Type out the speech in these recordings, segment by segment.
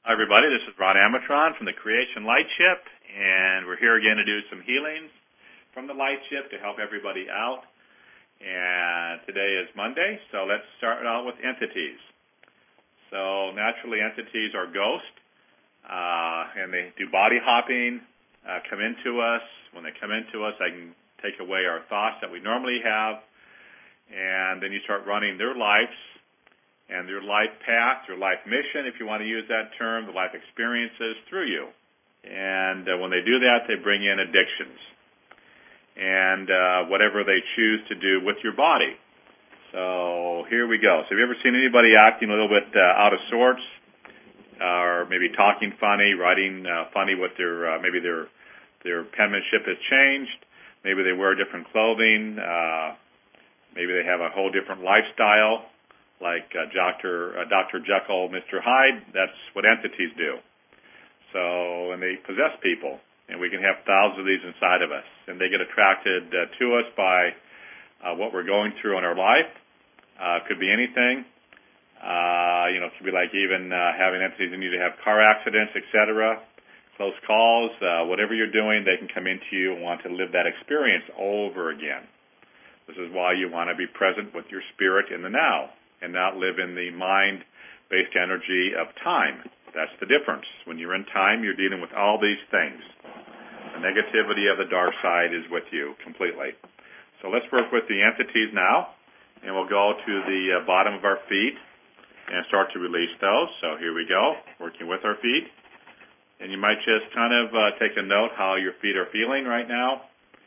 Hi, everybody. This is Ron Amatron from the Creation Light Ship, and we're here again to do some healings from the Light Ship to help everybody out. And today is Monday, so let's start out with entities. So naturally, entities are ghosts, and they do body hopping, come into us. When they come into us, they can take away our thoughts that we normally have, and then you start running their lives and their life path, their life mission, if you want to use that term, the life experiences through you. And when they do that, they bring in addictions and whatever they choose to do with your body. So here we go. So have you ever seen anybody acting a little bit out of sorts, or maybe talking funny, writing funny with their maybe their penmanship has changed, maybe they wear different clothing, maybe they have a whole different lifestyle, like Dr. Jekyll, Mr. Hyde. That's what entities do. So, and they possess people, and we can have thousands of these inside of us, and they get attracted to us by what we're going through in our life. It could be anything. It could be like even having entities in you to have car accidents, etc., close calls, whatever you're doing, they can come into you and want to live that experience over again. This is why you want to be present with your spirit in the now and not live in the mind-based energy of time. That's the difference. When you're in time, you're dealing with all these things. The negativity of the dark side is with you completely. So let's work with the entities now, and we'll go to the bottom of our feet and start to release those. So here we go, working with our feet. And you might just kind of take a note how your feet are feeling right now.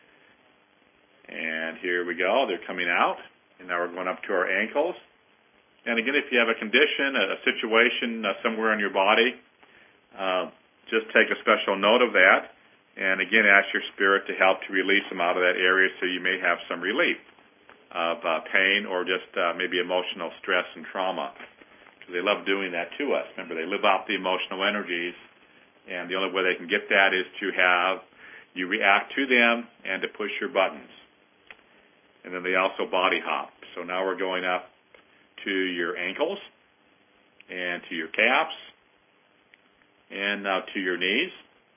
And here we go, they're coming out. And now we're going up to our ankles. And again, if you have a condition, a situation somewhere in your body, just take a special note of that. And again, ask your spirit to help to release them out of that area so you may have some relief of pain or just maybe emotional stress and trauma. Because they love doing that to us. Remember, they live out the emotional energies, and the only way they can get that is to have you react to them and to push your buttons. And then they also body hop. So now we're going up to your ankles and to your calves and now to your knees.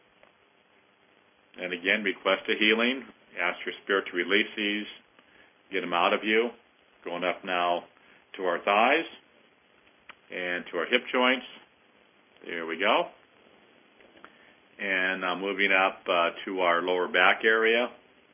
And again, request a healing. Ask your spirit to release these, get them out of you. Going up now to our thighs and to our hip joints. There we go. And now moving up to our lower back area.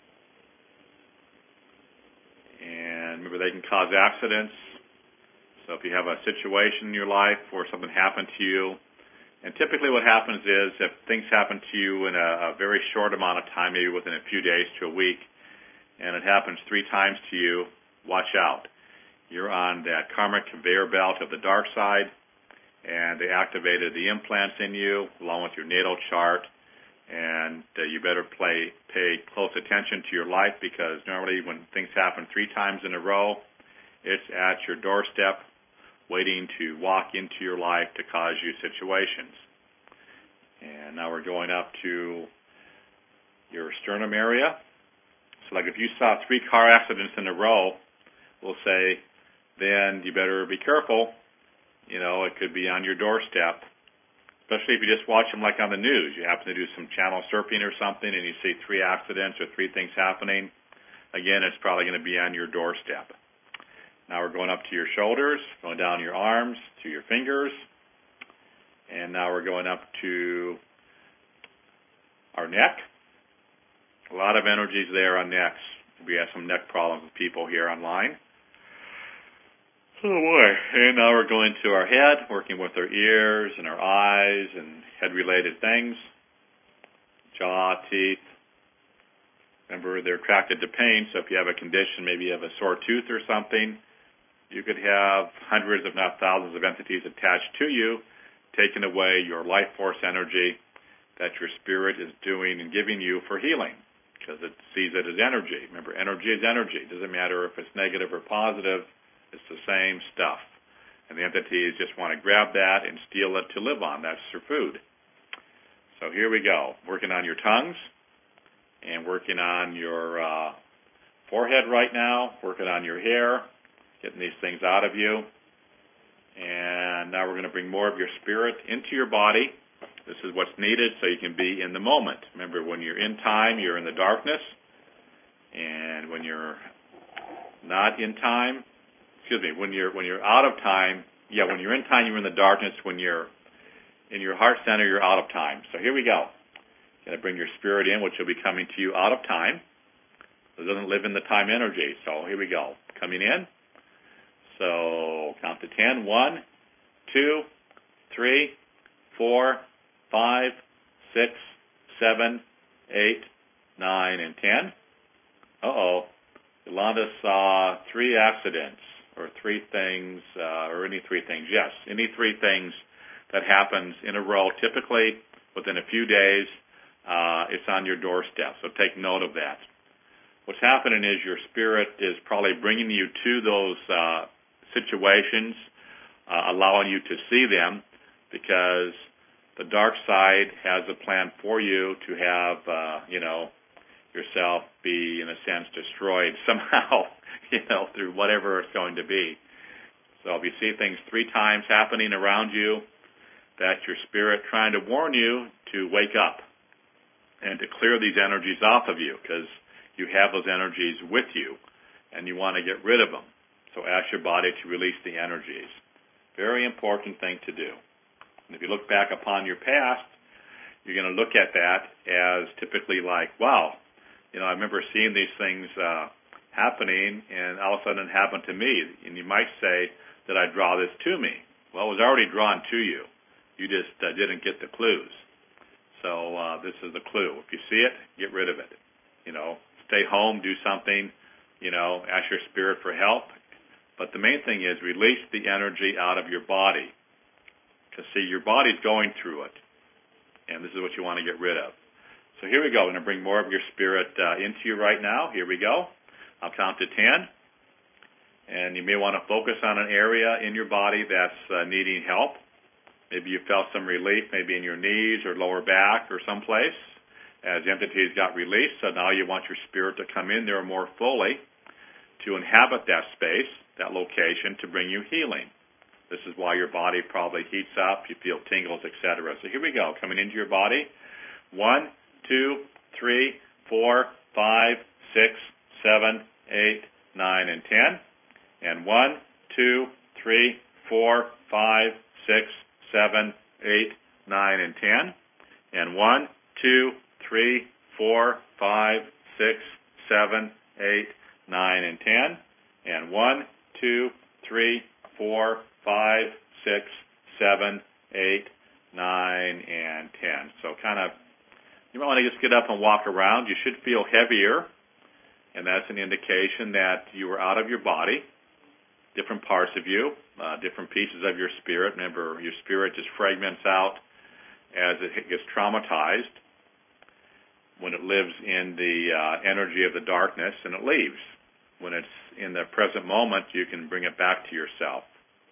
And remember, they can cause accidents. So if you have a situation in your life where something happened to you, and typically what happens is if things happen to you in a very short amount of time, maybe within a few days to a week, and it happens 3 times to you, watch out. You're on that karmic conveyor belt of the dark side, and they activated the implants in you along with your natal chart, and you better pay close attention to your life, because normally when things happen 3 times in a row, it's at your doorstep waiting to walk into your life to cause you situations. And now we're going up to your sternum area. So like if you saw 3 car accidents in a row, we'll say, then you better be careful. It could be on your doorstep. Especially if you just watch them like on the news. You happen to do some channel surfing or something and you see 3 accidents or 3 things happening. Again, it's probably going to be on your doorstep. Now we're going up to your shoulders, going down your arms, to your fingers. And now we're going up to our neck. A lot of energies there on necks. We have some neck problems with people here online. Oh boy. And now we're going to our head, working with our ears and our eyes and head-related things. Jaw, teeth. Remember, they're attracted to pain, so if you have a condition, maybe you have a sore tooth or something, you could have hundreds, if not thousands, of entities attached to you, taking away your life force energy that your spirit is doing and giving you for healing, because it sees it as energy. Remember, energy is energy. It doesn't matter if it's negative or positive. It's the same stuff. And the entities just want to grab that and steal it to live on. That's their food. So here we go. Working on your tongues and working on your forehead right now, working on your hair, getting these things out of you. And now we're going to bring more of your spirit into your body. This is what's needed so you can be in the moment. Remember, when you're in time, you're in the darkness. And when you're not in time, when you're out of time, when you're in time, you're in the darkness. When you're in your heart center, you're out of time. So here we go. Going to bring your spirit in, which will be coming to you out of time. It doesn't live in the time energy. So here we go. Coming in. So count to 10. 1, 2, 3, 4, 5, 6, 7, 8, 9, and 10. Yolanda saw 3 accidents, or 3 things, or any 3 things. Yes, any 3 things that happens in a row, typically within a few days, it's on your doorstep. So take note of that. What's happening is your spirit is probably bringing you to those situations, allowing you to see them, because the dark side has a plan for you to have, yourself be, in a sense, destroyed somehow, through whatever it's going to be. So if you see things 3 times happening around you, that's your spirit trying to warn you to wake up and to clear these energies off of you, because you have those energies with you and you want to get rid of them. So ask your body to release the energies. Very important thing to do. And if you look back upon your past, you're going to look at that as typically like, wow, I remember seeing these things happening, and all of a sudden it happened to me. And you might say, did I draw this to me? Well, it was already drawn to you. You just didn't get the clues. So this is the clue. If you see it, get rid of it. Stay home, do something, ask your spirit for help. But the main thing is release the energy out of your body. Because, see, your body's going through it. And this is what you want to get rid of. So here we go. I'm going to bring more of your spirit into you right now. Here we go. I'll count to 10. And you may want to focus on an area in your body that's needing help. Maybe you felt some relief, maybe in your knees or lower back or someplace, as entities got released. So now you want your spirit to come in there more fully to inhabit that space, that location, to bring you healing. This is why your body probably heats up, you feel tingles, etc. So here we go, coming into your body. 1, 2, 3, 4, 5, 6, 7, 8, 9, and 10. And 1, 2, 3, 4, 5, 6, 7, 8, 9, and 10. And 1, 2, 3, 4, 5, 6, 7, 8, 9, and 10. And 1, 2, 3, 4, 5, 6, 7, 8, 9, and 10. So you might want to just get up and walk around. You should feel heavier, and that's an indication that you are out of your body, different parts of you, different pieces of your spirit. Remember, your spirit just fragments out as it gets traumatized when it lives in the energy of the darkness, and it leaves. When it's in the present moment, you can bring it back to yourself.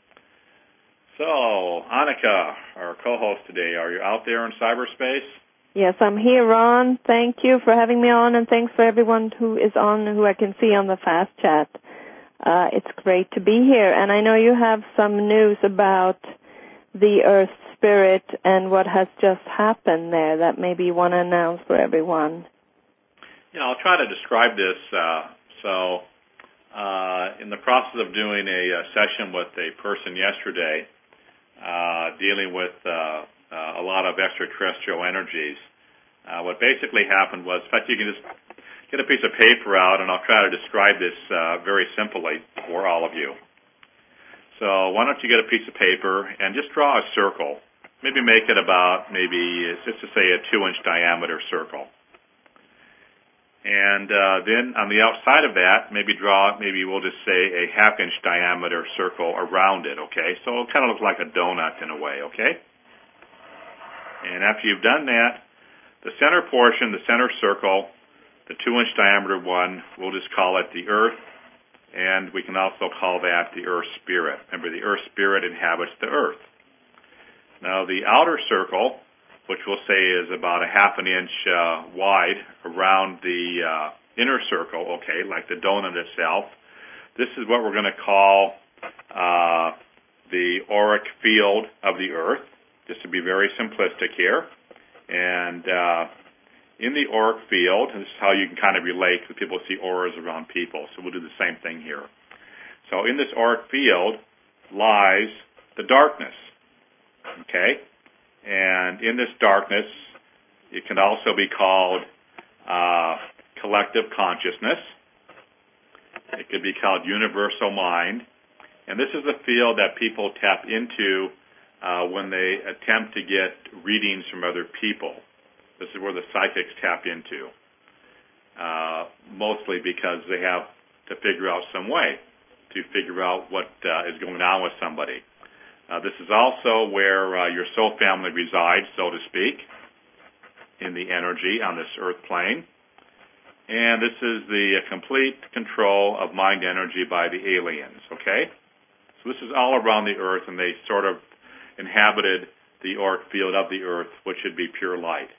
So, Annika, our co-host today, are you out there in cyberspace? Yes, I'm here, Ron. Thank you for having me on, and thanks for everyone who is on, who I can see on the fast chat. It's great to be here, and I know you have some news about the Earth Spirit and what has just happened there that maybe you want to announce for everyone. I'll try to describe this. In the process of doing a session with a person yesterday, dealing with a lot of extraterrestrial energies, what basically happened was, in fact, you can just get a piece of paper out, and I'll try to describe this very simply for all of you. So why don't you get a piece of paper and just draw a circle. Maybe make it about, just to say, a 2-inch diameter circle. And then on the outside of that, maybe we'll just say a 1/2-inch diameter circle around it, okay? So it'll kind of look like a donut in a way, okay? And after you've done that, the center portion, the center circle, the 2-inch diameter one, we'll just call it the Earth, and we can also call that the Earth Spirit. Remember, the Earth Spirit inhabits the Earth. Now, the outer circle, which we'll say is about a 1/2 inch wide around the inner circle, okay, like the donut itself, this is what we're going to call the auric field of the Earth, just to be very simplistic here. And in the auric field, this is how you can kind of relate, because people see auras around people, so we'll do the same thing here. So in this auric field lies the darkness, okay? And in this darkness, it can also be called collective consciousness. It could be called universal mind. And this is the field that people tap into when they attempt to get readings from other people. This is where the psychics tap into, mostly because they have to figure out some way to figure out what is going on with somebody. This is also where your soul family resides, so to speak, in the energy on this earth plane. And this is the complete control of mind energy by the aliens, okay? So this is all around the earth, and they sort of inhabited the auric field of the earth, which should be pure light.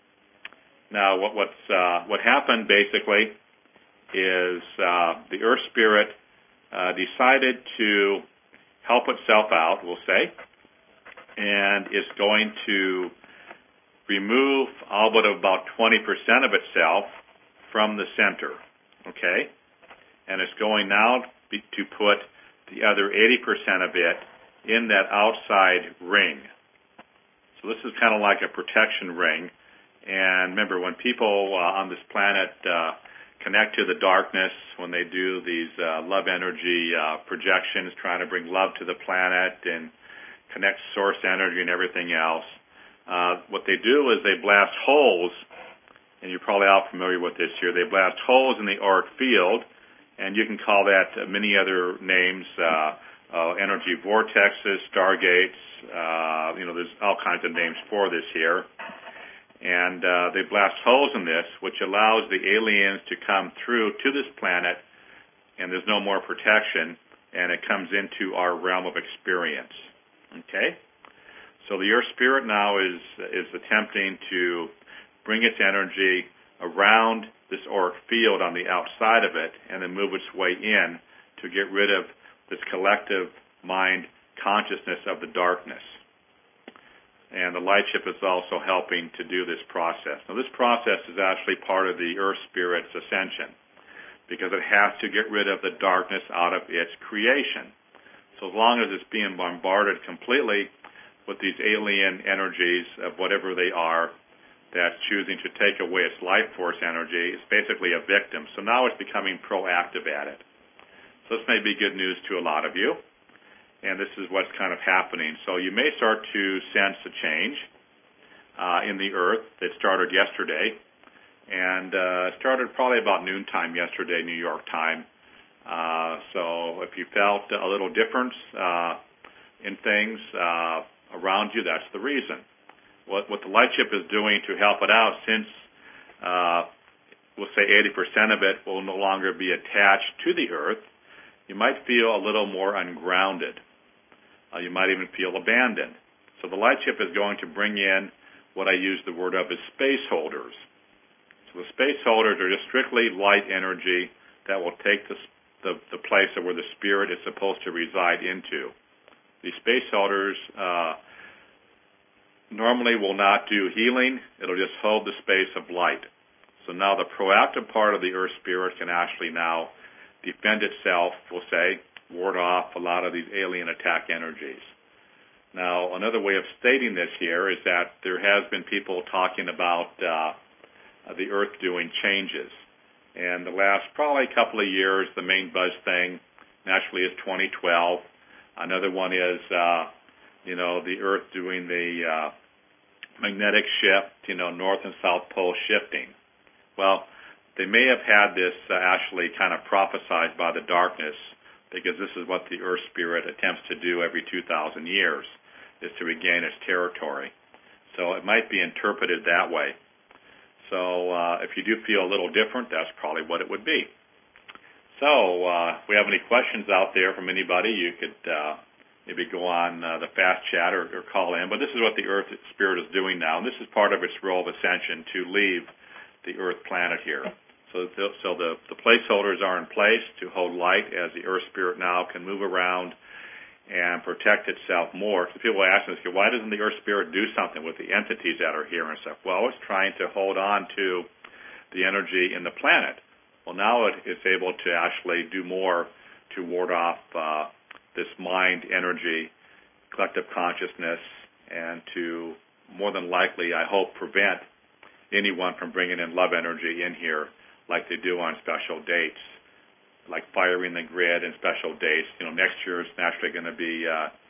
Now, what happened basically is the Earth Spirit decided to help itself out, we'll say, and is going to remove all but about 20% of itself from the center, okay? And it's going now to put the other 80% of it in that outside ring. So this is kind of like a protection ring. And remember, when people on this planet connect to the darkness, when they do these love energy projections, trying to bring love to the planet and connect source energy and everything else, what they do is they blast holes, and you're probably all familiar with this here. They blast holes in the auric field, and you can call that many other names, energy vortexes, stargates, there's all kinds of names for this here. And they blast holes in this, which allows the aliens to come through to this planet, and there's no more protection, and it comes into our realm of experience. Okay? So the Earth Spirit now is attempting to bring its energy around this auric field on the outside of it, and then move its way in to get rid of this collective mind consciousness of the darkness. And the light ship is also helping to do this process. Now, this process is actually part of the Earth Spirit's ascension, because it has to get rid of the darkness out of its creation. So as long as it's being bombarded completely with these alien energies of whatever they are that's choosing to take away its life force energy, it's basically a victim. So now it's becoming proactive at it. So this may be good news to a lot of you. And this is what's kind of happening. So you may start to sense a change in the Earth that started yesterday, and started probably about noontime yesterday, New York time. So if you felt a little difference in things around you, that's the reason. What the light ship is doing to help it out, since we'll say 80% of it will no longer be attached to the Earth, you might feel a little more ungrounded. You might even feel abandoned. So the light ship is going to bring in what I use the word of as space holders. So the space holders are just strictly light energy that will take the place of where the spirit is supposed to reside into. These space holders normally will not do healing. It'll just hold the space of light. So now the proactive part of the Earth Spirit can actually now defend itself, we'll say, ward off a lot of these alien attack energies. Now, another way of stating this here is that there has been people talking about the Earth doing changes. And the last probably couple of years, the main buzz thing naturally is 2012. Another one is, the Earth doing the magnetic shift, North and South Pole shifting. Well, they may have had this actually kind of prophesied by the darkness, because this is what the Earth Spirit attempts to do every 2,000 years, is to regain its territory. So it might be interpreted that way. So if you do feel a little different, that's probably what it would be. So if we have any questions out there from anybody, you could maybe go on the fast chat or call in. But this is what the Earth Spirit is doing now, and this is part of its role of ascension, to leave the Earth planet here. So the placeholders are in place to hold light as the Earth Spirit now can move around and protect itself more. Because people ask us, why doesn't the Earth Spirit do something with the entities that are here and stuff? Well, it's trying to hold on to the energy in the planet. Well, now it's able to actually do more to ward off this mind energy, collective consciousness, and to more than likely, I hope, prevent anyone from bringing in love energy in here like they do on special dates, like firing the grid and special dates. Next year is naturally going to be,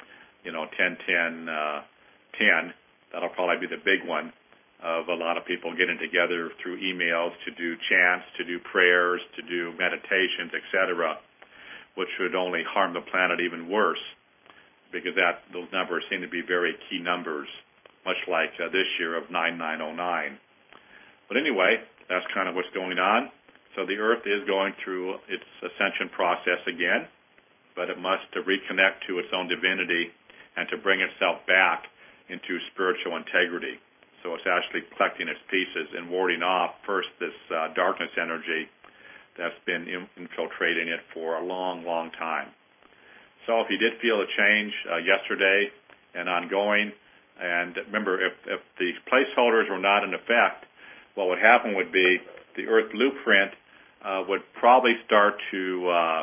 10-10-10. That'll probably be the big one of a lot of people getting together through emails to do chants, to do prayers, to do meditations, etc., which would only harm the planet even worse, because those numbers seem to be very key numbers, much like this year of 9909. But anyway, that's kind of what's going on. So the Earth is going through its ascension process again, but it must reconnect to its own divinity and to bring itself back into spiritual integrity. So it's actually collecting its pieces and warding off first this darkness energy that's been infiltrating it for a long, long time. So if you did feel a change yesterday and ongoing, and remember, if the placeholders were not in effect, what would happen would be the Earth blueprint would probably start to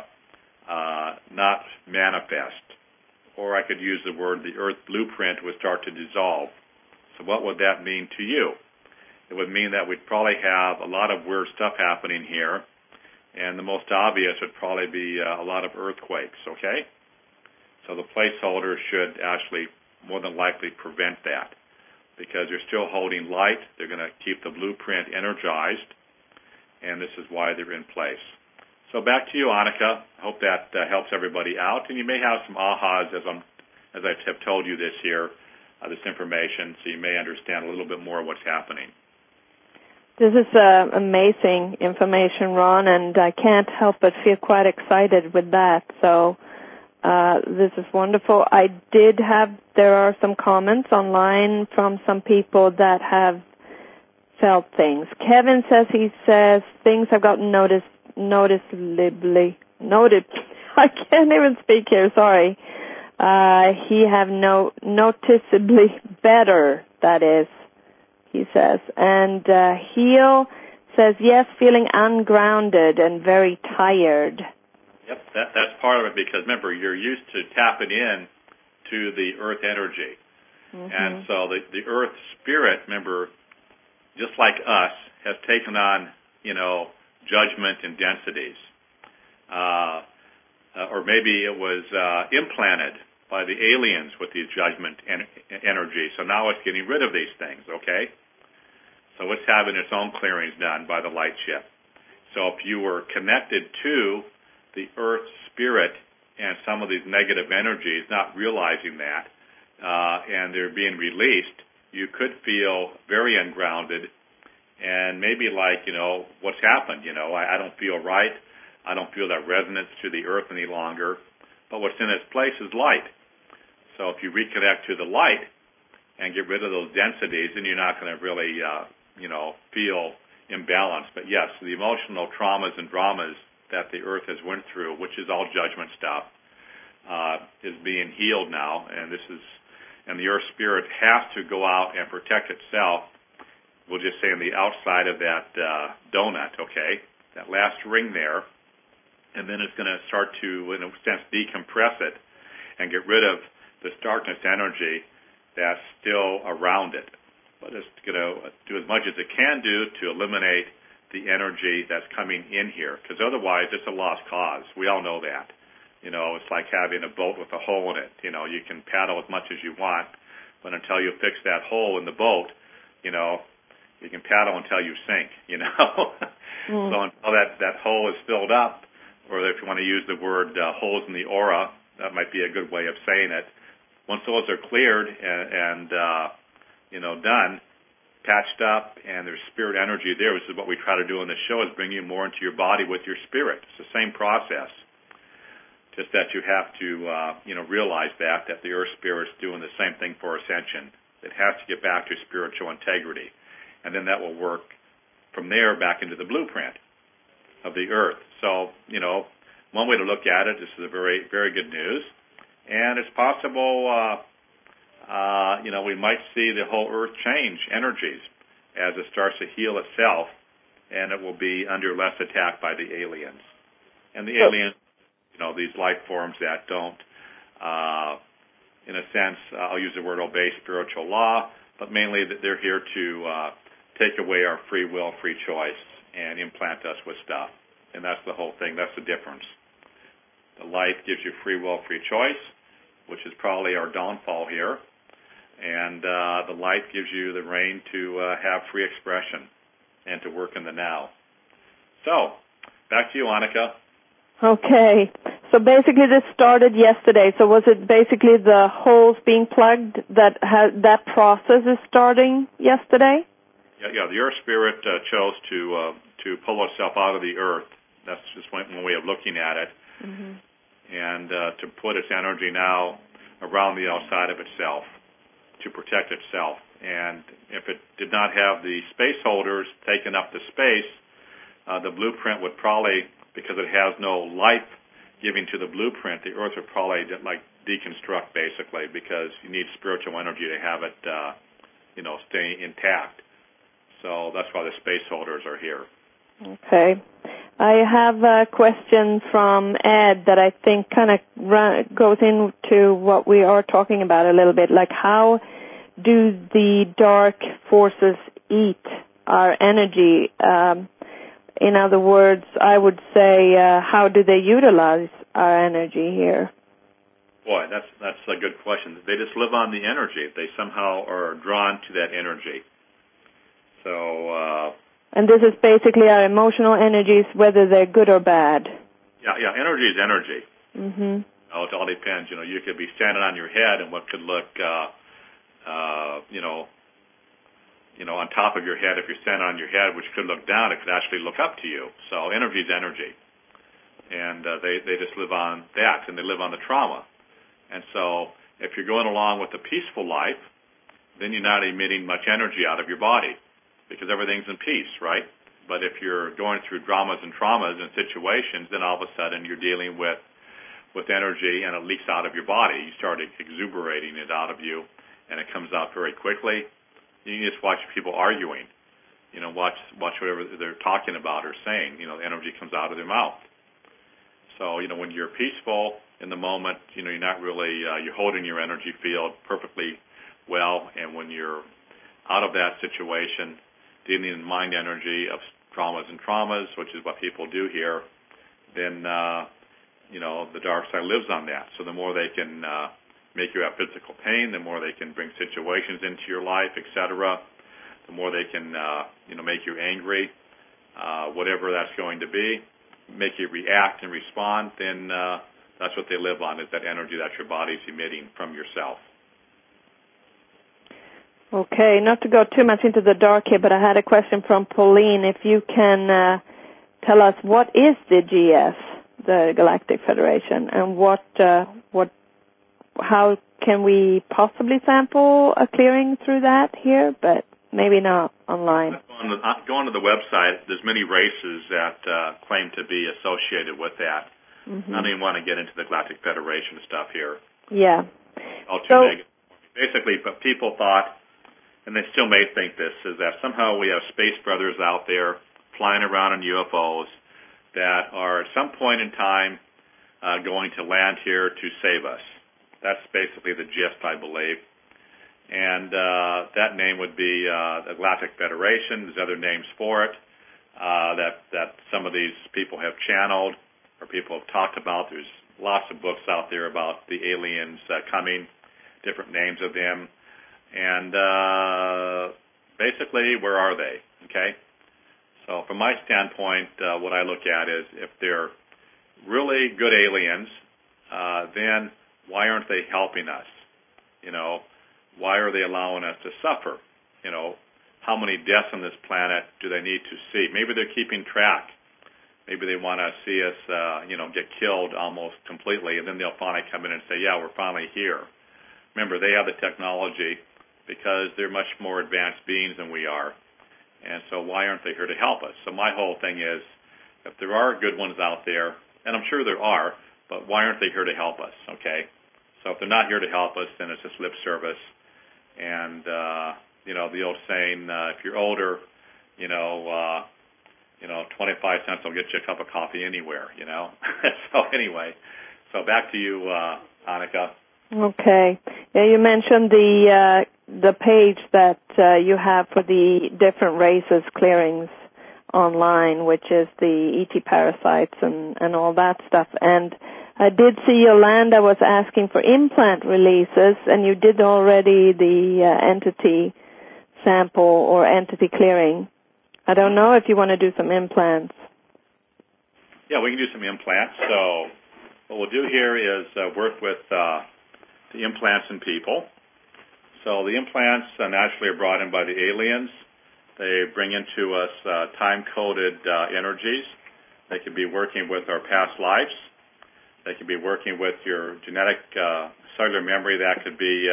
not manifest. Or I could use the word the Earth blueprint would start to dissolve. So what would that mean to you? It would mean that we'd probably have a lot of weird stuff happening here, and the most obvious would probably be a lot of earthquakes, okay? So the placeholders should actually more than likely prevent that, because they're still holding light. They're going to keep the blueprint energized, and this is why they're in place. So back to you, Annika. I hope that helps everybody out, and you may have some ahas as I have told you this here, this information, so you may understand a little bit more what's happening. This is amazing information, Ron, and I can't help but feel quite excited with that. So this is wonderful. There are some comments online from some people that have felt things. Kevin says things have gotten noticeably. I can't even speak here, sorry. He have noticeably better, that is, he says. And Heel says, yes, feeling ungrounded and very tired. Yep, that's part of it, because remember, you're used to tapping in to the Earth energy. Mm-hmm. And so the Earth spirit, remember, just like us, has taken on, judgment and densities. Or maybe it was implanted by the aliens with these judgment energy. So now it's getting rid of these things, okay? So it's having its own clearings done by the light ship. So if you were connected to the Earth spirit and some of these negative energies, not realizing that, and they're being released, you could feel very ungrounded and maybe like, what's happened? I don't feel right. I don't feel that resonance to the Earth any longer. But what's in its place is light. So if you reconnect to the light and get rid of those densities, then you're not going to really, feel imbalanced. But yes, the emotional traumas and dramas that the Earth has went through, which is all judgment stuff, is being healed now. And the Earth Spirit has to go out and protect itself. We'll just say on the outside of that donut, okay, that last ring there. And then it's going to start to, in a sense, decompress it and get rid of this darkness energy that's still around it. But it's going to do as much as it can do to eliminate the energy that's coming in here, because otherwise it's a lost cause. We all know that. It's like having a boat with a hole in it. You can paddle as much as you want, but until you fix that hole in the boat, you can paddle until you sink, So until that hole is filled up, or if you want to use the word holes in the aura, that might be a good way of saying it. Once those are cleared and done, patched up, and there's spirit energy there, which is what we try to do on the show, is bring you more into your body with your spirit. It's the same process. Just that you have to, realize that the Earth Spirit's doing the same thing for ascension. It has to get back to spiritual integrity. And then that will work from there back into the blueprint of the Earth. So, one way to look at it, this is a very, very good news. And it's possible, we might see the whole Earth change energies as it starts to heal itself, and it will be under less attack by the aliens. And the aliens, these life forms that don't, in a sense, I'll use the word obey spiritual law, but mainly that they're here to take away our free will, free choice, and implant us with stuff. And that's the whole thing. That's the difference. The light gives you free will, free choice, which is probably our downfall here. And the light gives you the reign to have free expression and to work in the now. So, back to you, Annika. Okay. So basically this started yesterday. So was it basically the holes being plugged that process is starting yesterday? Yeah. The Earth Spirit chose to pull itself out of the Earth. That's just one way of looking at it. Mm-hmm. And to put its energy now around the outside of itself to protect itself. And if it did not have the space holders taking up the space, the blueprint would probably, because it has no life giving to the blueprint, the Earth would probably deconstruct basically, because you need spiritual energy to have it, stay intact. So that's why the space holders are here. Okay. I have a question from Ed that I think kind of goes into what we are talking about a little bit, like how do the dark forces eat our energy? In other words, I would say, how do they utilize our energy here? Boy, that's a good question. They just live on the energy. They somehow are drawn to that energy. So. And this is basically our emotional energies, whether they're good or bad. Yeah. Energy is energy. Mm-hmm. It all depends. You could be standing on your head, and what could look, on top of your head, if you're standing on your head, which could look down, it could actually look up to you. So energy is energy. And they just live on that, and they live on the trauma. And so if you're going along with a peaceful life, then you're not emitting much energy out of your body because everything's in peace, right? But if you're going through dramas and traumas and situations, then all of a sudden you're dealing with energy, and it leaks out of your body. You start exuberating it out of you, and it comes out very quickly. You can just watch people arguing. Watch whatever they're talking about or saying. The energy comes out of their mouth. So, when you're peaceful in the moment, you're not really, you're holding your energy field perfectly well. And when you're out of that situation, dealing in mind energy of traumas, which is what people do here, then, the dark side lives on that. So the more they can make you have physical pain, the more they can bring situations into your life, etc. The more they can, make you angry, whatever that's going to be, make you react and respond, then that's what they live on, is that energy that your body's emitting from yourself. Okay, not to go too much into the dark here, but I had a question from Pauline. If you can tell us, what is the GF, the Galactic Federation, and how can we possibly sample a clearing through that here, but maybe not online? Going to the website, there's many races that claim to be associated with that. Mm-hmm. I don't even want to get into the Galactic Federation stuff here. Yeah. All too negative. Basically, but people thought, and they still may think this, is that somehow we have space brothers out there flying around in UFOs that are at some point in time going to land here to save us. That's basically the gist, I believe. And that name would be the Galactic Federation. There's other names for it that some of these people have channeled or people have talked about. There's lots of books out there about the aliens coming, different names of them. And basically, where are they? Okay? So from my standpoint, what I look at is if they're really good aliens, then why aren't they helping us? Why are they allowing us to suffer? How many deaths on this planet do they need to see? Maybe they're keeping track. Maybe they want to see us, get killed almost completely, and then they'll finally come in and say, yeah, we're finally here. Remember, they have the technology because they're much more advanced beings than we are. And so why aren't they here to help us? So my whole thing is, if there are good ones out there, and I'm sure there are, but why aren't they here to help us, okay? So if they're not here to help us, then it's just lip service. And, the old saying, if you're older, 25 cents will get you a cup of coffee anywhere, So anyway, back to you, Annika. Okay. Yeah, you mentioned the page that you have for the different races clearings online, which is the ET parasites and all that stuff. And I did see Yolanda was asking for implant releases, and you did already the entity sample or entity clearing. I don't know if you want to do some implants. Yeah, we can do some implants. So what we'll do here is work with the implants in people. So the implants naturally are brought in by the aliens. They bring into us time-coded energies. They could be working with our past lives. They could be working with your genetic cellular memory that could be,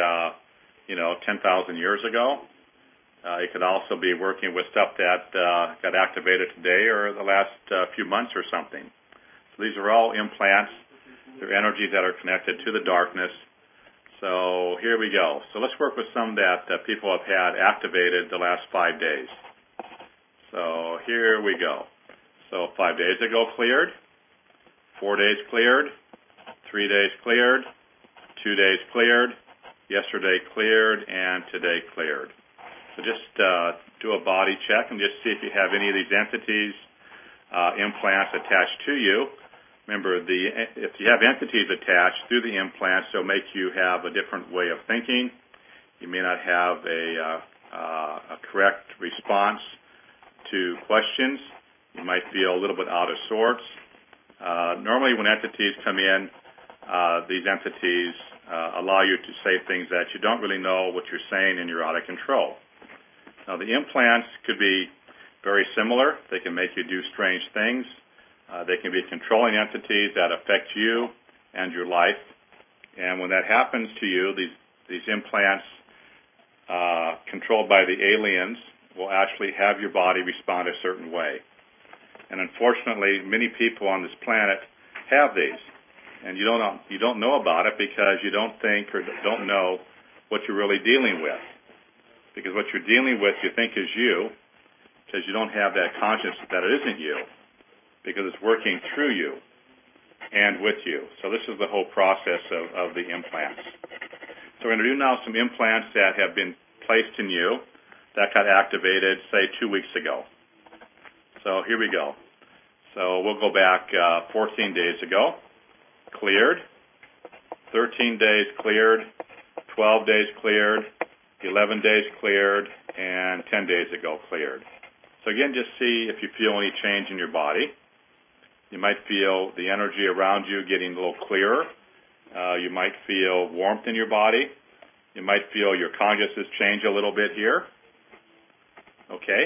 10,000 years ago. It could also be working with stuff that got activated today or the last few months or something. So these are all implants. They're energies that are connected to the darkness. So here we go. So let's work with some that people have had activated the last 5 days. So here we go. So 5 days ago cleared, 4 days cleared, 3 days cleared, 2 days cleared, yesterday cleared, and today cleared. So just do a body check and just see if you have any of these entities, implants attached to you. Remember, if you have entities attached through the implants, they'll make you have a different way of thinking. You may not have a correct response to questions. You might feel a little bit out of sorts. Normally when entities come in, these entities allow you to say things that you don't really know what you're saying and you're out of control. Now, the implants could be very similar. They can make you do strange things. They can be controlling entities that affect you and your life. And when that happens to you, these implants controlled by the aliens will actually have your body respond a certain way. And unfortunately, many people on this planet have these. And you don't know about it because you don't think or don't know what you're really dealing with. Because what you're dealing with you think is you, because you don't have that consciousness that it isn't you, because it's working through you and with you. So this is the whole process of the implants. So we're going to do now some implants that have been placed in you that got activated, say, 2 weeks ago. So here we go. So we'll go back 14 days ago, cleared, 13 days cleared, 12 days cleared, 11 days cleared, and 10 days ago cleared. So again, just see if you feel any change in your body. You might feel the energy around you getting a little clearer. You might feel warmth in your body. You might feel your consciousness change a little bit here. Okay.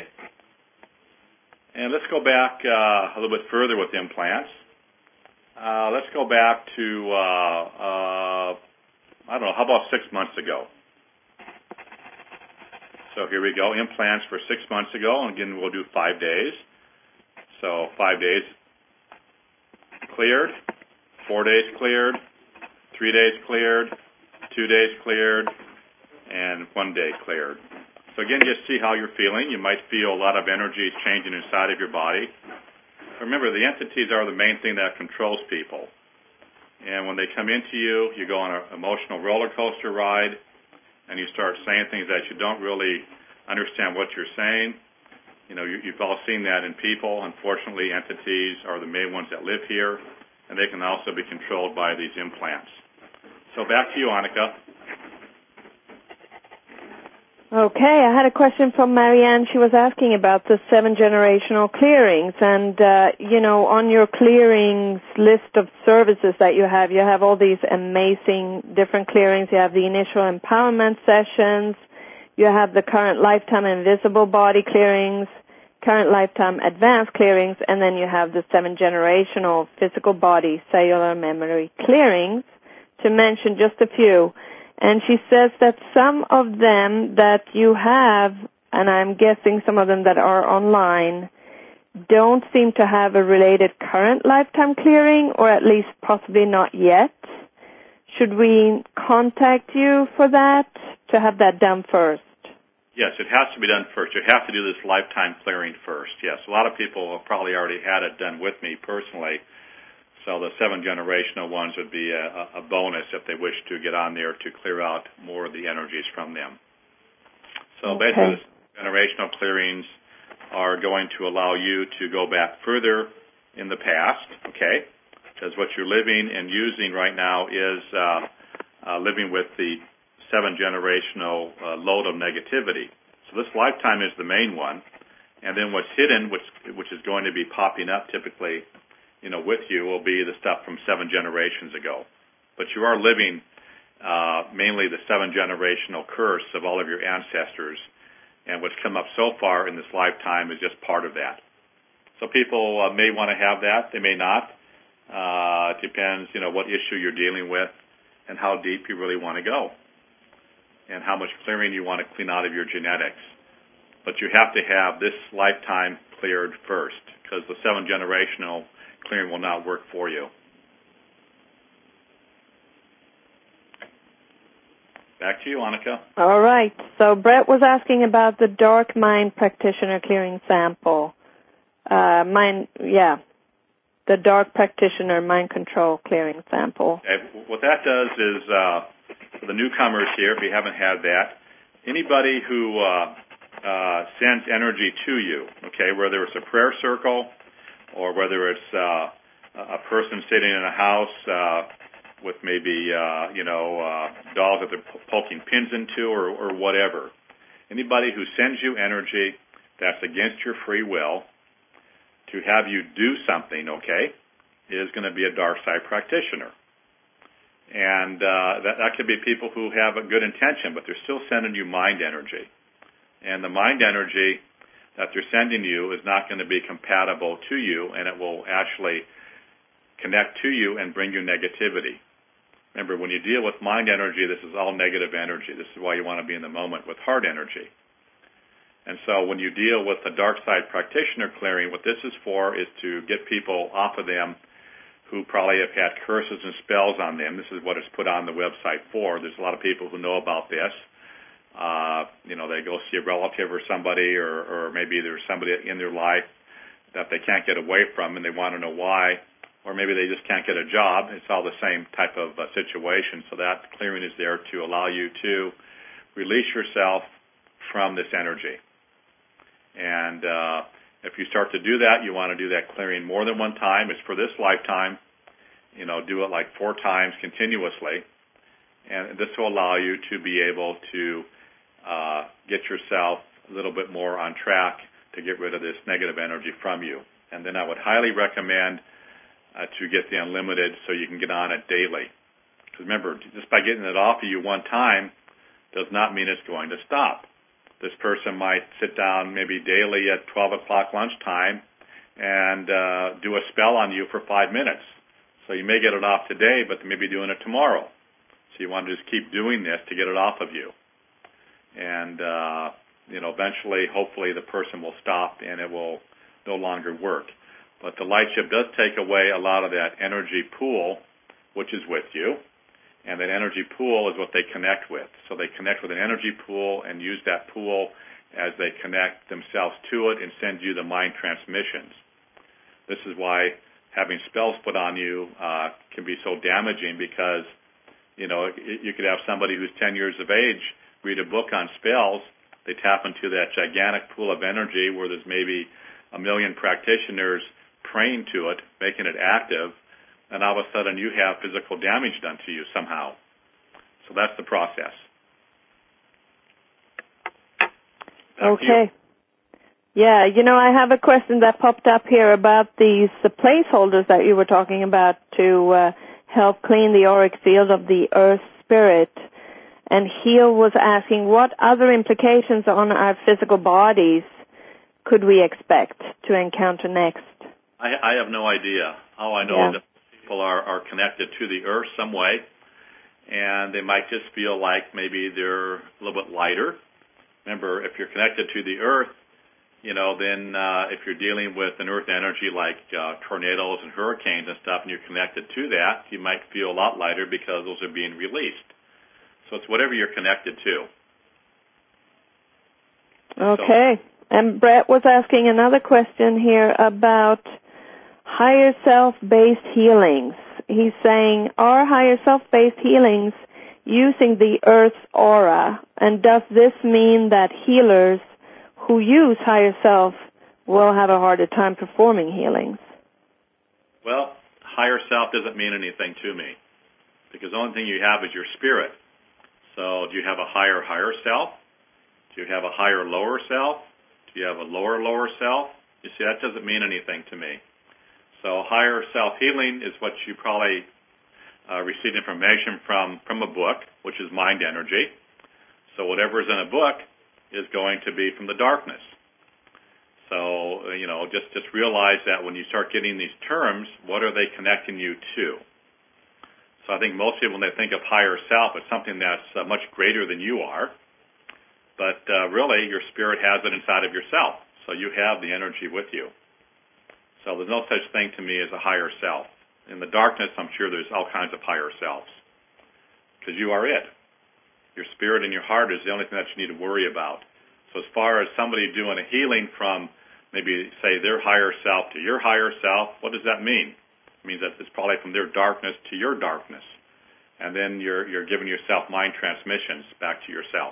And let's go back a little bit further with implants. Let's go back to, how about 6 months ago? So here we go, implants for 6 months ago, and again, we'll do 5 days. So 5 days cleared, 4 days cleared, 3 days cleared, 2 days cleared, and 1 day cleared. So again, just see how you're feeling. You might feel a lot of energy changing inside of your body. Remember, the entities are the main thing that controls people. And when they come into you, you go on an emotional roller coaster ride, and you start saying things that you don't really understand what you're saying. You've all seen that in people. Unfortunately, entities are the main ones that live here, and they can also be controlled by these implants. So back to you, Annika. Okay, I had a question from Marianne. She was asking about the 7 generational clearings. And, on your clearings list of services that you have all these amazing different clearings. You have the initial empowerment sessions. You have the current lifetime invisible body clearings, current lifetime advanced clearings, and then you have the 7 generational physical body cellular memory clearings, to mention just a few. And she says that some of them that you have, and I'm guessing some of them that are online, don't seem to have a related current lifetime clearing, or at least possibly not yet. should we contact you for that, to have that done first? Yes, it has to be done first. You have to do this lifetime clearing first. Yes, a lot of people have probably already had it done with me personally, so the 7 generational ones would be a bonus if they wish to get on there to clear out more of the energies from them. So basically, the generational clearings are going to allow you to go back further in the past, okay? Because what you're living and using right now is living with the 7 generational load of negativity. So this lifetime is the main one, and then what's hidden, which is going to be popping up typically, with you, will be the stuff from 7 generations ago. But you are living mainly the 7 generational curse of all of your ancestors, and what's come up so far in this lifetime is just part of that. So people may want to have that, they may not. It depends, what issue you're dealing with and how deep you really want to go and how much clearing you want to clean out of your genetics. But you have to have this lifetime cleared first, because the 7 generational clearing will not work for you. Back to you, Annika. All right. So Brett was asking about the Dark Mind Practitioner clearing sample. The Dark Practitioner Mind Control clearing sample. Okay. What that does is, for the newcomers here, if you haven't had that, anybody who sends energy to you, okay, whether it's a prayer circle or whether it's a person sitting in a house with maybe, dolls that they're poking pins into or whatever. Anybody who sends you energy that's against your free will to have you do something, okay, is going to be a dark side practitioner. And that could be people who have a good intention, but they're still sending you mind energy. And the mind energy that they're sending you is not going to be compatible to you, and it will actually connect to you and bring you negativity. Remember, when you deal with mind energy, this is all negative energy. This is why you want to be in the moment with heart energy. And so when you deal with the dark side practitioner clearing, what this is for is to get people off of them who probably have had curses and spells on them. This is what it's put on the website for. There's a lot of people who know about this. They go see a relative or somebody, or maybe there's somebody in their life that they can't get away from and they want to know why. Or maybe they just can't get a job. It's all the same type of situation. So that clearing is there to allow you to release yourself from this energy. And if you start to do that, you want to do that clearing more than one time. It's for this lifetime. Do it like 4 times continuously. And this will allow you to be able to get yourself a little bit more on track to get rid of this negative energy from you. And then I would highly recommend to get the unlimited so you can get on it daily. Because remember, just by getting it off of you one time does not mean it's going to stop. This person might sit down maybe daily at 12 o'clock lunchtime and do a spell on you for 5 minutes. So you may get it off today, but they may be doing it tomorrow. So you want to just keep doing this to get it off of you. And, eventually, hopefully, the person will stop and it will no longer work. But the light ship does take away a lot of that energy pool, which is with you. And that energy pool is what they connect with. So they connect with an energy pool and use that pool as they connect themselves to it and send you the mind transmissions. This is why having spells put on you can be so damaging, because, you could have somebody who's 10 years of age read a book on spells. They tap into that gigantic pool of energy where there's maybe 1 million practitioners praying to it, making it active, and all of a sudden you have physical damage done to you somehow. So that's the process. Okay. Yeah, I have a question that popped up here about these placeholders that you were talking about to help clean the auric field of the earth spirit. And Heal was asking, what other implications on our physical bodies could we expect to encounter next? I have no idea. All I know is that people are connected to the earth some way, and they might just feel like maybe they're a little bit lighter. Remember, if you're connected to the earth, then if you're dealing with an earth energy like tornadoes and hurricanes and stuff, and you're connected to that, you might feel a lot lighter because those are being released. So it's whatever you're connected to. Okay. And Brett was asking another question here about higher self-based healings. He's saying, are higher self-based healings using the Earth's aura? And does this mean that healers who use higher self will have a harder time performing healings? Well, higher self doesn't mean anything to me because the only thing you have is your spirit. So do you have a higher self? Do you have a higher lower self? Do you have a lower self? You see, that doesn't mean anything to me. So higher self-healing is what you probably received information from a book, which is mind energy. So whatever is in a book is going to be from the darkness. So, just realize that when you start getting these terms, what are they connecting you to? So I think most people, when they think of higher self, it's something that's much greater than you are. But really, your spirit has it inside of yourself. So you have the energy with you. So there's no such thing to me as a higher self. In the darkness, I'm sure there's all kinds of higher selves. Because you are it. Your spirit and your heart is the only thing that you need to worry about. So as far as somebody doing a healing from maybe, say, their higher self to your higher self, what does that mean? It means that it's probably from their darkness to your darkness. And then you're giving yourself mind transmissions back to yourself.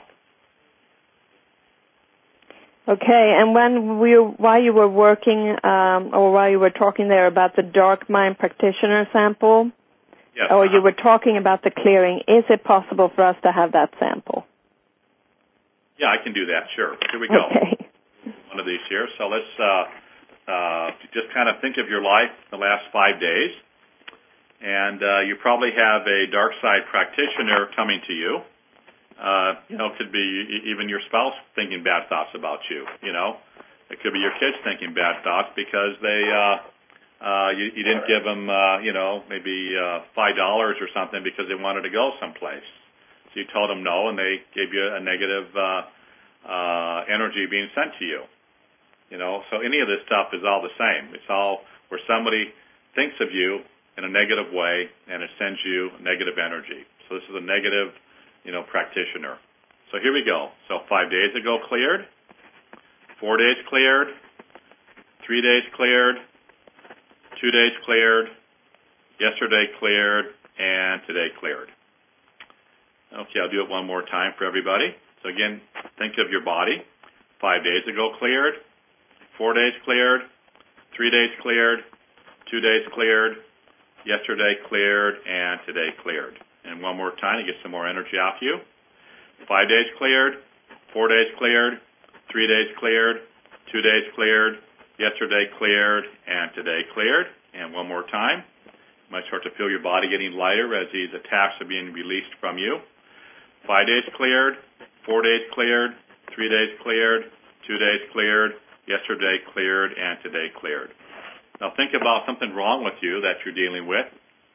Okay, and while you were working, or while you were talking there about the dark mind practitioner sample, yes, or you were talking about the clearing, is it possible for us to have that sample? Yeah, I can do that, sure. Here we go. Okay. One of these here. So let's just kind of think of your life the last 5 days. And you probably have a dark side practitioner coming to you. It could be even your spouse thinking bad thoughts about you, It could be your kids thinking bad thoughts because you didn't give them, maybe $5 or something because they wanted to go someplace. So you told them no, and they gave you a negative energy being sent to you. So any of this stuff is all the same. It's all where somebody thinks of you in a negative way, and it sends you negative energy. So this is a negative practitioner. So here we go. So 5 days ago cleared, 4 days cleared, 3 days cleared, 2 days cleared, yesterday cleared, and today cleared. Okay, I'll do it one more time for everybody. So again, think of your body. 5 days ago cleared, 4 days cleared, 3 days cleared, 2 days cleared, yesterday cleared, and today cleared. And one more time to get some more energy off you. 5 days cleared, 4 days cleared, 3 days cleared, 2 days cleared, yesterday cleared, and today cleared. And one more time. You might start to feel your body getting lighter as these attacks are being released from you. 5 days cleared, 4 days cleared, 3 days cleared, 2 days cleared, yesterday cleared, and today cleared. Now think about something wrong with you that you're dealing with.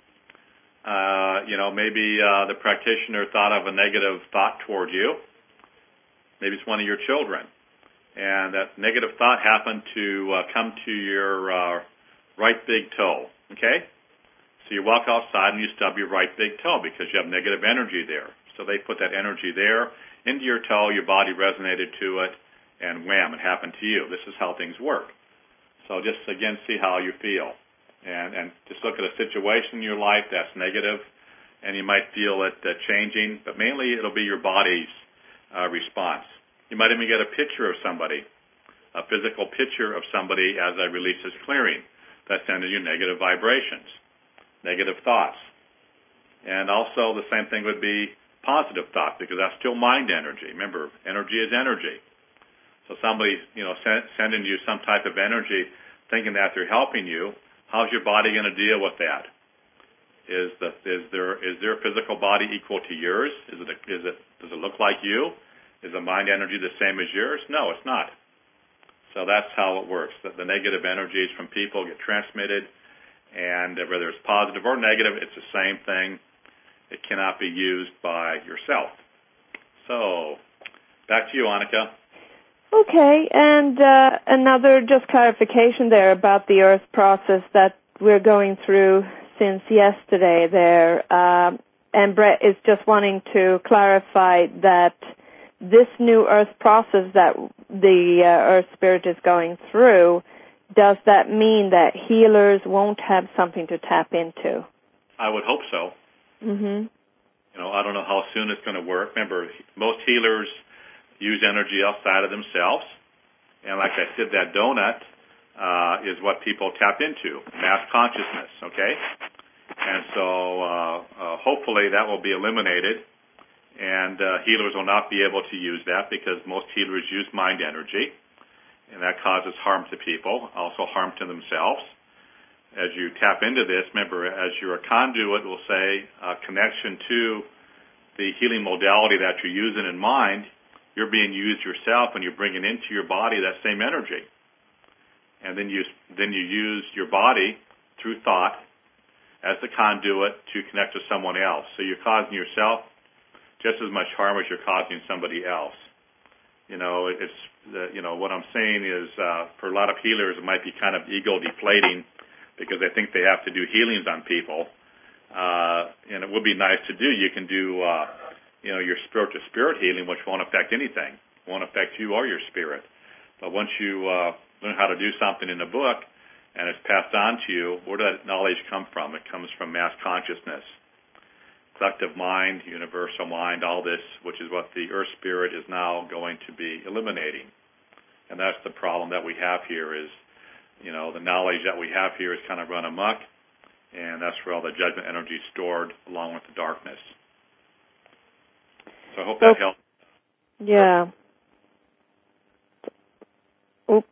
Maybe the practitioner thought of a negative thought toward you. Maybe it's one of your children. And that negative thought happened to come to your right big toe, okay? So you walk outside and you stub your right big toe because you have negative energy there. So they put that energy there into your toe, your body resonated to it, and wham, it happened to you. This is how things work. So just, again, see how you feel. And just look at a situation in your life that's negative, and you might feel it changing, but mainly it'll be your body's response. You might even get a picture of somebody, a physical picture of somebody as I release this clearing. That's sending you negative vibrations, negative thoughts. And also the same thing would be positive thought, because that's still mind energy. Remember, energy is energy. So somebody's, sending you some type of energy thinking that they're helping you. How's your body going to deal with that? Is their physical body equal to yours? Does it look like you? Is the mind energy the same as yours? No, it's not. So that's how it works. The negative energies from people get transmitted, and whether it's positive or negative, it's the same thing. It cannot be used by yourself. So back to you, Annika. Okay, and another just clarification there about the Earth process that we're going through since yesterday there. And Brett is just wanting to clarify that this new Earth process that the Earth Spirit is going through, does that mean that healers won't have something to tap into? I would hope so. Mm-hmm. I don't know how soon it's going to work. Remember, most healers use energy outside of themselves. And like I said, that donut is what people tap into, mass consciousness, okay? And so hopefully that will be eliminated, and healers will not be able to use that because most healers use mind energy, and that causes harm to people, also harm to themselves. As you tap into this, remember, as you're a conduit, we'll say, connection to the healing modality that you're using in mind, you're being used yourself, and you're bringing into your body that same energy. And then you use your body through thought as the conduit to connect to someone else. So you're causing yourself just as much harm as you're causing somebody else. What I'm saying is, for a lot of healers, it might be kind of ego deflating because they think they have to do healings on people. And it would be nice to do. You can do, your spirit-to-spirit healing, which won't affect anything. Won't affect you or your spirit. But once you learn how to do something in the book and it's passed on to you, where does that knowledge come from? It comes from mass consciousness, collective mind, universal mind, all this, which is what the Earth Spirit is now going to be eliminating. And that's the problem that we have here is, the knowledge that we have here is kind of run amok, and that's where all the judgment energy is stored along with the darkness. So I hope that helps. Yeah. Oop.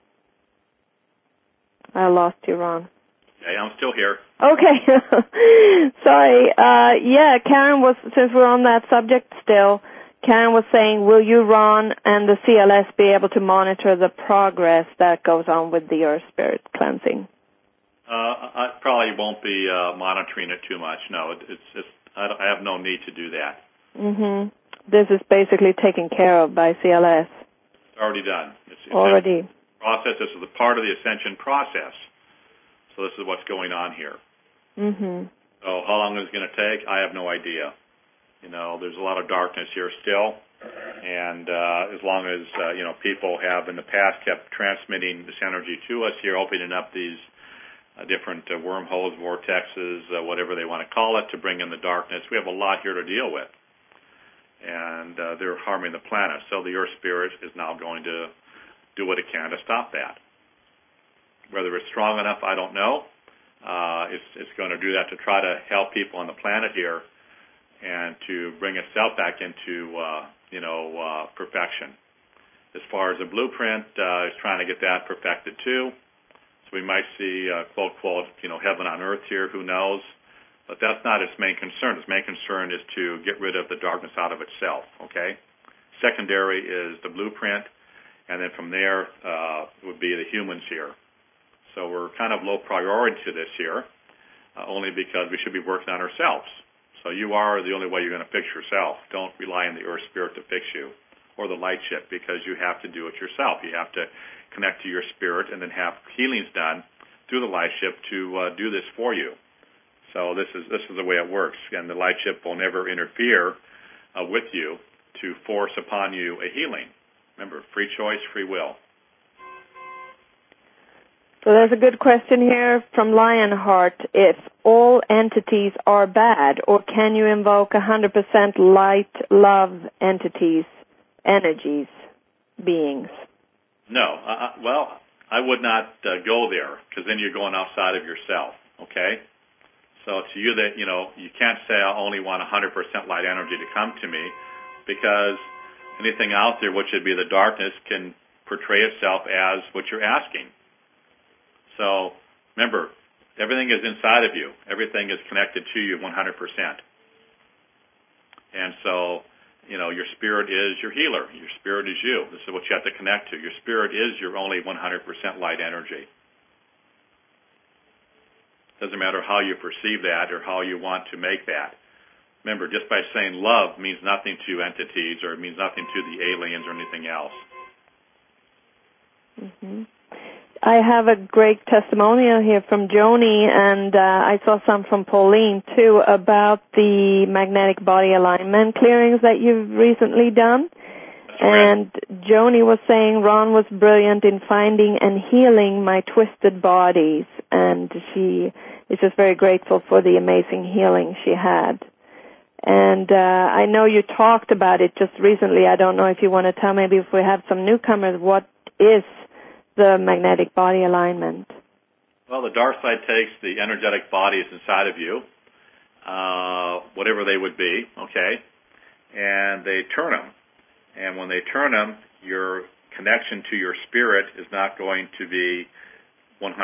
I lost you, Ron. Okay, I'm still here. Okay. Sorry. Karen was, since we're on that subject still, Karen was saying, will you, Ron, and the CLS be able to monitor the progress that goes on with the Earth Spirit cleansing? I probably won't be monitoring it too much. No, I have no need to do that. Mm-hmm. This is basically taken care of by CLS. It's already done. It's already. Process. This is a part of the ascension process. So this is what's going on here. Mm-hmm. So how long is it going to take? I have no idea. There's a lot of darkness here still, and as long as people have in the past kept transmitting this energy to us here, opening up these different wormholes, vortexes, whatever they want to call it, to bring in the darkness, we have a lot here to deal with, and they're harming the planet. So the Earth Spirit is now going to do what it can to stop that. Whether it's strong enough, I don't know. It's going to do that to try to help people on the planet here and to bring itself back into, perfection. As far as the blueprint, it's trying to get that perfected too. So we might see, quote, heaven on earth here, who knows? But that's not its main concern. Its main concern is to get rid of the darkness out of itself, okay? Secondary is the blueprint, and then from there would be the humans here. So we're kind of low priority to this here, only because we should be working on ourselves. So you are the only way you're going to fix yourself. Don't rely on the Earth Spirit to fix you, or the light ship, because you have to do it yourself. You have to connect to your spirit and then have healings done through the light ship to do this for you. So this is the way it works, and the light ship will never interfere with you to force upon you a healing. Remember, free choice, free will. So there's a good question here from Lionheart. If all entities are bad, or can you invoke 100% light, love entities, energies, beings? No. I would not go there, because then you're going outside of yourself, okay? So to you that, you can't say I only want 100% light energy to come to me, because anything out there, which would be the darkness, can portray itself as what you're asking. So remember, everything is inside of you. Everything is connected to you 100%. And so, your spirit is your healer. Your spirit is you. This is what you have to connect to. Your spirit is your only 100% light energy. Doesn't matter how you perceive that or how you want to make that. Remember, just by saying love means nothing to entities, or it means nothing to the aliens or anything else. Mm-hmm. I have a great testimonial here from Joni, and I saw some from Pauline, too, about the magnetic body alignment clearings that you've recently done. And Joni was saying Ron was brilliant in finding and healing my twisted bodies, and she is just very grateful for the amazing healing she had. And I know you talked about it just recently. I don't know if you want to tell, maybe if we have some newcomers, what is the magnetic body alignment? Well, the dark side takes the energetic bodies inside of you, whatever they would be, okay, and they turn them. And when they turn them, your connection to your spirit is not going to be 100%.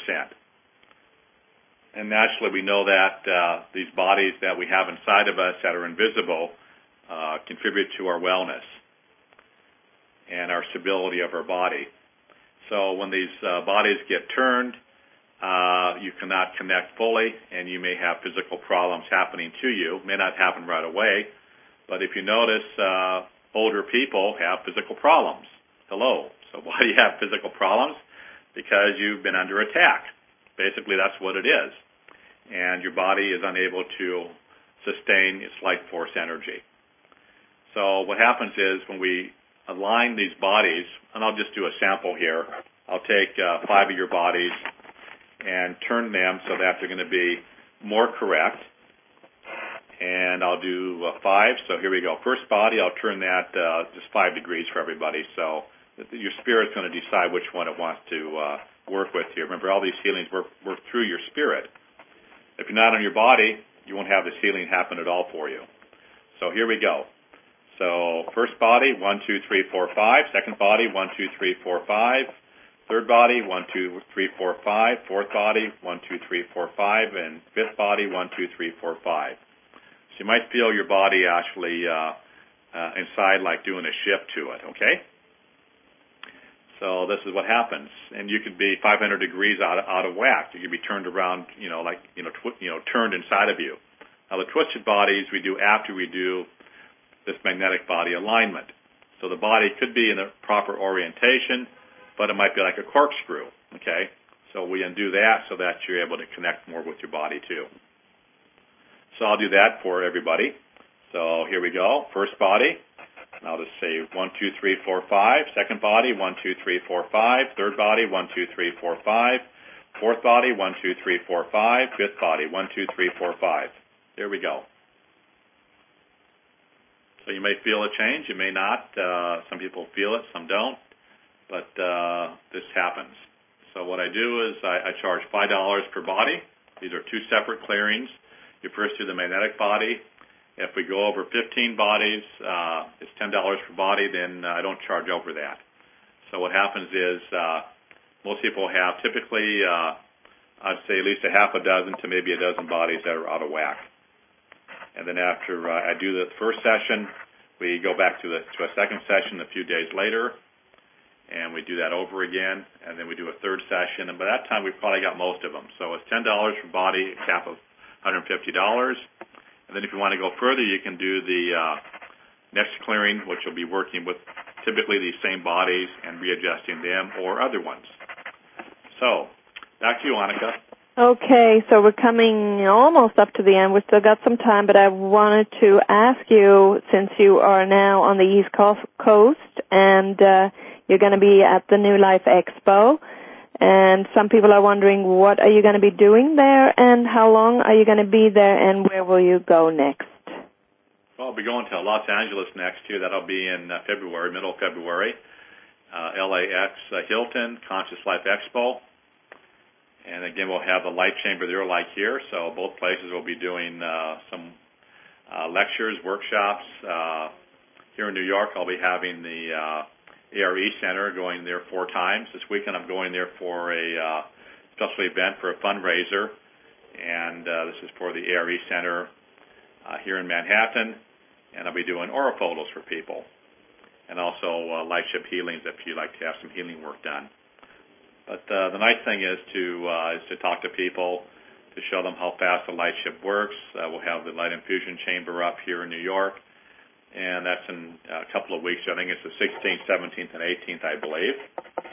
And naturally, we know that these bodies that we have inside of us that are invisible contribute to our wellness and our stability of our body. So when these bodies get turned, you cannot connect fully, and you may have physical problems happening to you. It may not happen right away, but if you notice, older people have physical problems. Hello. So why do you have physical problems? Because you've been under attack. Basically, that's what it is. And your body is unable to sustain its life force energy. So what happens is when we align these bodies, and I'll just do a sample here. I'll take 5 of your bodies and turn them so that they're going to be more correct. And I'll do 5. So here we go. First body, I'll turn that just 5 degrees for everybody. So your spirit's going to decide which one it wants to work with here. Remember, all these healings work through your spirit. If you're not on your body, you won't have this healing happen at all for you. So here we go. So first body, 1, 2, 3, 4, 5. Second body, 1, 2, 3, 4, 5. Third body, 1, 2, 3, 4, 5. Fourth body, 1, 2, 3, 4, 5. And fifth body, 1, 2, 3, 4, 5. So you might feel your body actually inside like doing a shift to it, okay? So this is what happens. And you could be 500 degrees out of whack. You could be turned around, turned inside of you. Now the twisted bodies we do after we do this magnetic body alignment. So the body could be in a proper orientation, but it might be like a corkscrew, okay? So we undo that so that you're able to connect more with your body too. So I'll do that for everybody. So here we go. First body, I'll just say 1, 2, 3, 4, 5. Second body, 1, 2, 3, 4, 5. Third body, 1, 2, 3, 4, 5. Fourth body, 1, 2, 3, 4, 5. Fifth body, 1, 2, 3, 4, 5. There we go. So you may feel a change, you may not. Some people feel it, some don't. But this happens. So what I do is I charge $5 per body. These are 2 separate clearings. You first do the magnetic body. If we go over 15 bodies, it's $10 per body, then I don't charge over that. So what happens is most people have typically, I'd say at least a half a dozen to maybe a dozen bodies that are out of whack. And then after I do the first session, we go back to a second session a few days later, and we do that over again, and then we do a third session. And by that time, we've probably got most of them. So it's $10 per body, a cap of $150. And then if you want to go further, you can do the next clearing, which will be working with typically these same bodies and readjusting them or other ones. So back to you, Annika. Okay, so we're coming almost up to the end. We've still got some time, but I wanted to ask you, since you are now on the East Coast and you're going to be at the New Life Expo, and some people are wondering, what are you going to be doing there, and how long are you going to be there, and where will you go next? Well, I'll be going to Los Angeles next year. That'll be in February, middle of February. LAX Hilton, Conscious Life Expo. And again, we'll have the light chamber there like here. So both places will be doing some lectures, workshops. Here in New York, I'll be having the ARE Center, going there 4 times. This weekend I'm going there for a special event for a fundraiser. And this is for the ARE Center here in Manhattan. And I'll be doing aura photos for people. And also light ship healings if you'd like to have some healing work done. But the nice thing is to talk to people, to show them how fast the light ship works. We'll have the light infusion chamber up here in New York, and that's in a couple of weeks. I think it's the 16th, 17th, and 18th, I believe.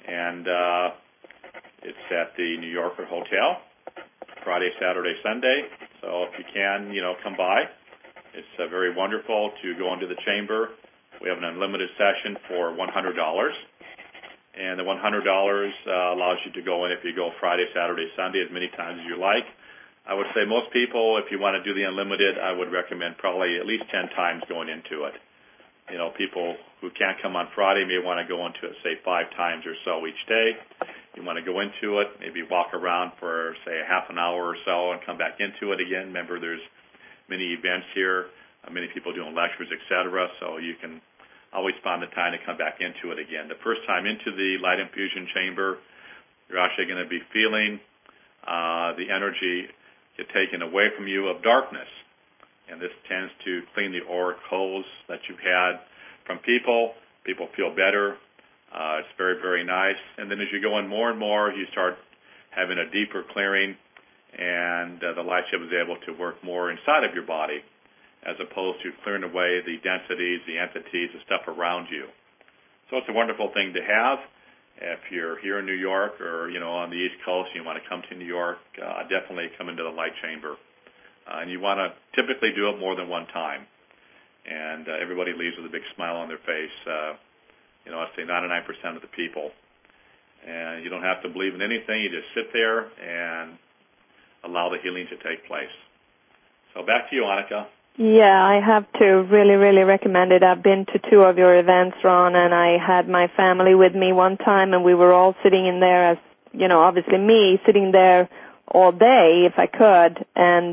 And it's at the New Yorker Hotel, Friday, Saturday, Sunday. So if you can, come by. It's very wonderful to go into the chamber. We have an unlimited session for $100. And the $100 allows you to go in if you go Friday, Saturday, Sunday, as many times as you like. I would say most people, if you want to do the unlimited, I would recommend probably at least 10 times going into it. People who can't come on Friday may want to go into it, say, 5 times or so each day. You want to go into it, maybe walk around for, say, a half an hour or so and come back into it again. Remember, there's many events here, many people doing lectures, etc., so you can always find the time to come back into it again. The first time into the light infusion chamber, you're actually going to be feeling the energy get taken away from you of darkness. And this tends to clean the auric holes that you've had from people. People feel better. It's very, very nice. And then as you go in more and more, you start having a deeper clearing, and the light ship is able to work more inside of your body as opposed to clearing away the densities, the entities, the stuff around you. So it's a wonderful thing to have. If you're here in New York or, on the East Coast and you want to come to New York, definitely come into the light chamber. And you want to typically do it more than one time. And everybody leaves with a big smile on their face. I'd say 99% of the people. And you don't have to believe in anything. You just sit there and allow the healing to take place. So back to you, Annika. Yeah, I have to really, really recommend it. I've been to 2 of your events, Ron, and I had my family with me one time, and we were all sitting in there as, obviously me sitting there all day if I could, and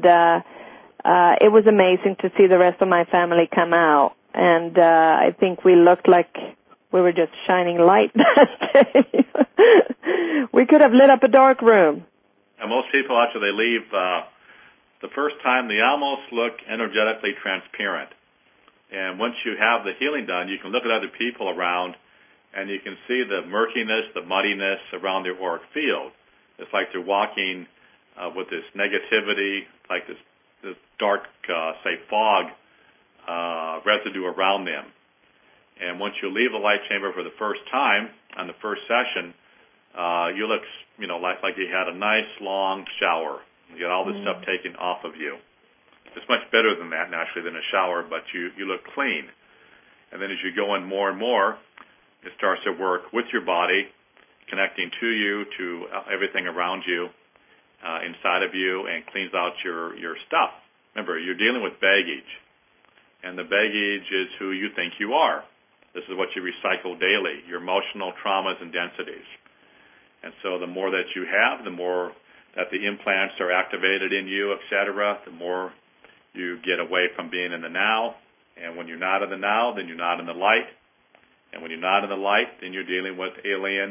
it was amazing to see the rest of my family come out, and I think we looked like we were just shining light that day. We could have lit up a dark room. And most people, after they leave the first time, they almost look energetically transparent. And once you have the healing done, you can look at other people around, and you can see the murkiness, the muddiness around their auric field. It's like they're walking with this negativity, like this dark, say, fog residue around them. And once you leave the light chamber for the first time on the first session, you look, like you had a nice long shower. You get all this stuff taken off of you. It's much better than that, naturally, than a shower, but you look clean. And then as you go in more and more, it starts to work with your body, connecting to you, to everything around you, inside of you, and cleans out your stuff. Remember, you're dealing with baggage, and the baggage is who you think you are. This is what you recycle daily, your emotional traumas and densities. And so the more that you have, the more that the implants are activated in you, etc., the more you get away from being in the now. And when you're not in the now, then you're not in the light. And when you're not in the light, then you're dealing with alien,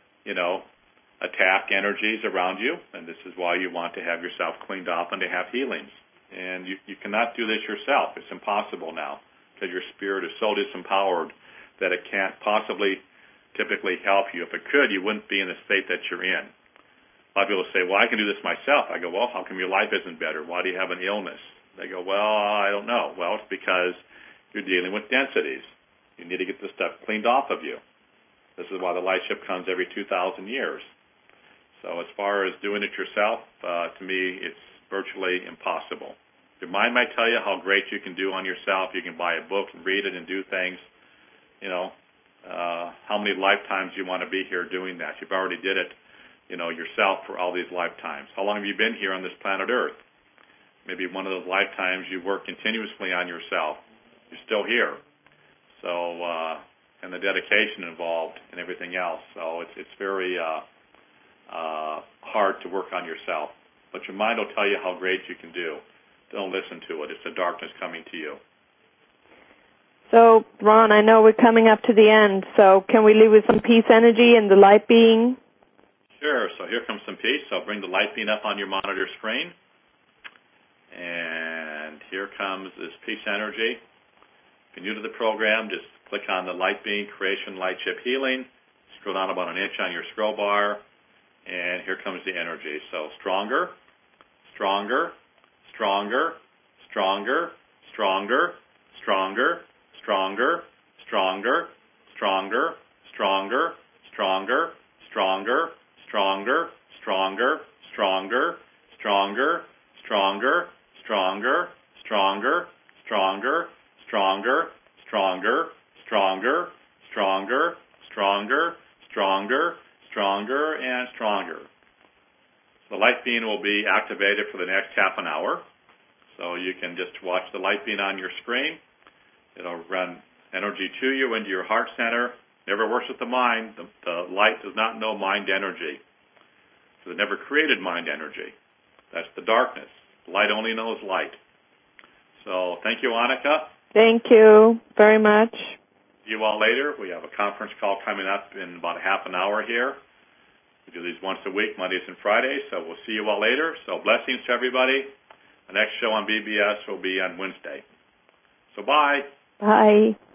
attack energies around you. And this is why you want to have yourself cleaned off and to have healings. And you cannot do this yourself. It's impossible now because your spirit is so disempowered that it can't possibly typically help you. If it could, you wouldn't be in the state that you're in. A lot of people say, well, I can do this myself. I go, well, how come your life isn't better? Why do you have an illness? They go, well, I don't know. Well, it's because you're dealing with densities. You need to get this stuff cleaned off of you. This is why the light ship comes every 2,000 years. So as far as doing it yourself, to me, it's virtually impossible. Your mind might tell you how great you can do on yourself. You can buy a book and read it and do things. How many lifetimes you want to be here doing that? You've already did it, yourself for all these lifetimes. How long have you been here on this planet Earth? Maybe one of those lifetimes you work continuously on yourself. You're still here. So, and the dedication involved and everything else. So it's very hard to work on yourself. But your mind will tell you how great you can do. Don't listen to it. It's the darkness coming to you. So, Ron, I know we're coming up to the end, so can we leave with some peace energy and the light being? Sure. So here comes some peace. I'll bring the light being up on your monitor screen. And here comes this peace energy. If you're new to the program, just click on the light being, creation, light chip healing. Scroll down about an inch on your scroll bar. And here comes the energy. So stronger, stronger, stronger, stronger, stronger, stronger, stronger, stronger, stronger, stronger, stronger, stronger, stronger, stronger, stronger, stronger, stronger, stronger, stronger, stronger, stronger, stronger, stronger, stronger, stronger, stronger, stronger, and stronger. The light beam will be activated for the next half an hour. So you can just watch the light beam on your screen. It'll run energy to you into your heart center. Never works with the mind. The light does not know mind energy. So it never created mind energy. That's the darkness. Light only knows light. So thank you, Annika. Thank you very much. See you all later. We have a conference call coming up in about a half an hour here. We do these once a week, Mondays and Fridays, so we'll see you all later. So blessings to everybody. The next show on BBS will be on Wednesday. So bye. Bye.